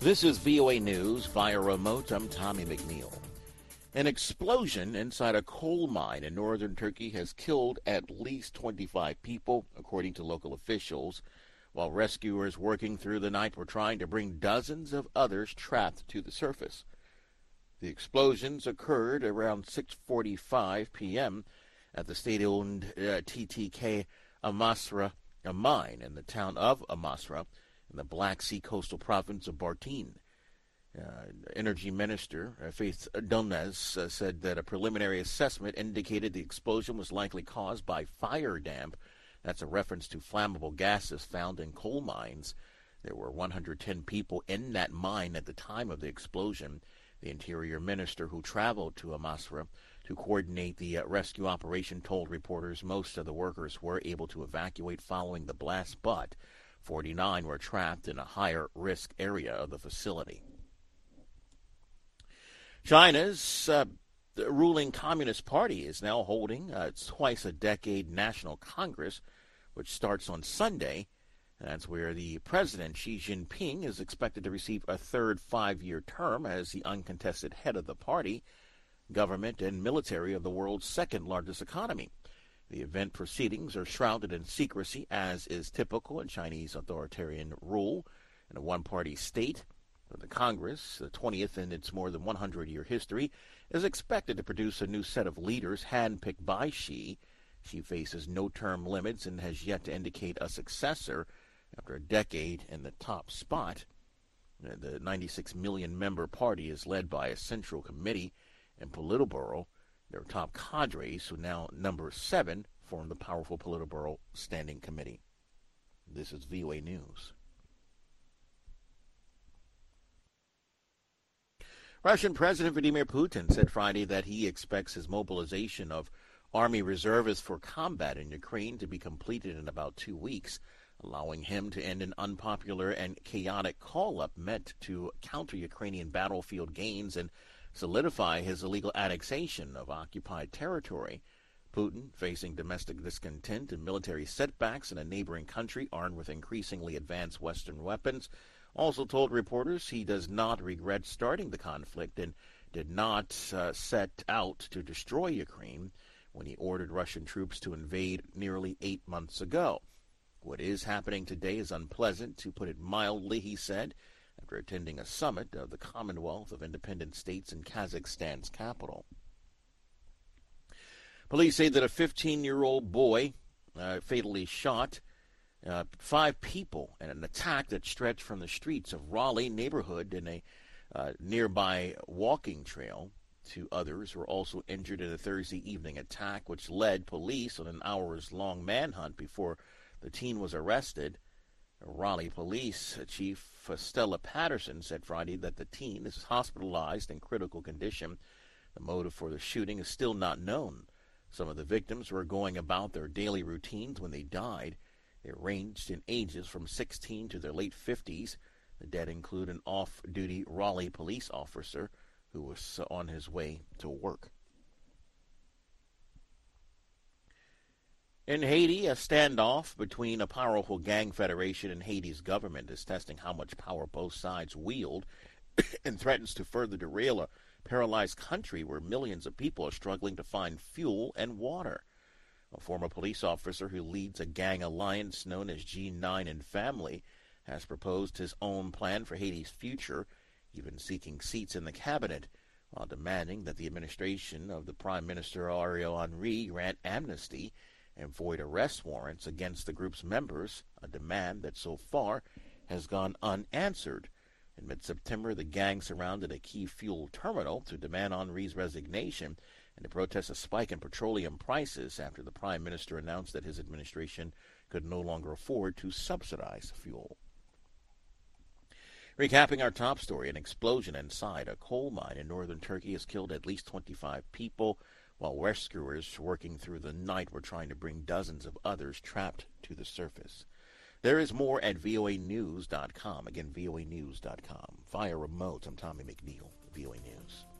This is VOA News via remote. I'm Tommy McNeil. An explosion inside a coal mine in northern Turkey has killed at least 25 people, according to local officials, while rescuers working through the night were trying to bring dozens of others trapped to the surface. The explosions occurred around 6:45 p.m. at the state-owned TTK Amasra mine in the town of Amasra in the Black Sea coastal province of Bartın. Energy Minister Faith Dönmez said that a preliminary assessment indicated the explosion was likely caused by fire damp. That's a reference to flammable gases found in coal mines. There were 110 people in that mine at the time of the explosion. The Interior Minister, who traveled to Amasra to coordinate the rescue operation, told reporters most of the workers were able to evacuate following the blast, but 49 were trapped in a higher risk area of the facility. China's ruling Communist Party is now holding its twice-a-decade National Congress, which starts on Sunday. That's where the president, Xi Jinping, is expected to receive a third 5-year term as the uncontested head of the party, government, and military of the world's second-largest economy. The event proceedings are shrouded in secrecy, as is typical in Chinese authoritarian rule in a one-party state. The Congress, the 20th in its more than 100-year history, is expected to produce a new set of leaders handpicked by Xi. Xi faces no term limits and has yet to indicate a successor after a decade in the top spot. The 96 million member party is led by a central committee and Politburo. Their top cadres, who now number 7, form the powerful Politburo Standing Committee. This is VOA News. Russian President Vladimir Putin said Friday that he expects his mobilization of Army reservists for combat in Ukraine to be completed in about 2 weeks, allowing him to end an unpopular and chaotic call-up meant to counter Ukrainian battlefield gains and solidify his illegal annexation of occupied territory. Putin, facing domestic discontent and military setbacks in a neighboring country armed with increasingly advanced Western weapons, also told reporters he does not regret starting the conflict and did not set out to destroy Ukraine when he ordered Russian troops to invade nearly 8 months ago. What is happening today is unpleasant, to put it mildly, he said, after attending a summit of the Commonwealth of Independent States in Kazakhstan's capital. Police say that a 15-year-old boy fatally shot 5 people in an attack that stretched from the streets of Raleigh neighborhood in a nearby walking trail. 2 others were also injured in a Thursday evening attack, which led police on an hours-long manhunt before the teen was arrested. Raleigh Police Chief Stella Patterson said Friday that the teen is hospitalized in critical condition. The motive for the shooting is still not known. Some of the victims were going about their daily routines when they died. They ranged in ages from 16 to their late 50s. The dead include an off-duty Raleigh police officer who was on his way to work. In Haiti, a standoff between a powerful gang federation and Haiti's government is testing how much power both sides wield and threatens to further derail a paralyzed country where millions of people are struggling to find fuel and water. A former police officer who leads a gang alliance known as G9 and Family has proposed his own plan for Haiti's future, even seeking seats in the cabinet, while demanding that the administration of the Prime Minister Ariel Henry grant amnesty and void arrest warrants against the group's members, a demand that so far has gone unanswered. In mid-September, the gang surrounded a key fuel terminal to demand Henry's resignation and to protest a spike in petroleum prices after the Prime Minister announced that his administration could no longer afford to subsidize fuel. Recapping our top story, an explosion inside a coal mine in northern Turkey has killed at least 25 people, while rescuers working through the night were trying to bring dozens of others trapped to the surface. There is more at voanews.com. Again, voanews.com. Via remote, I'm Tommy McNeil, VOA News.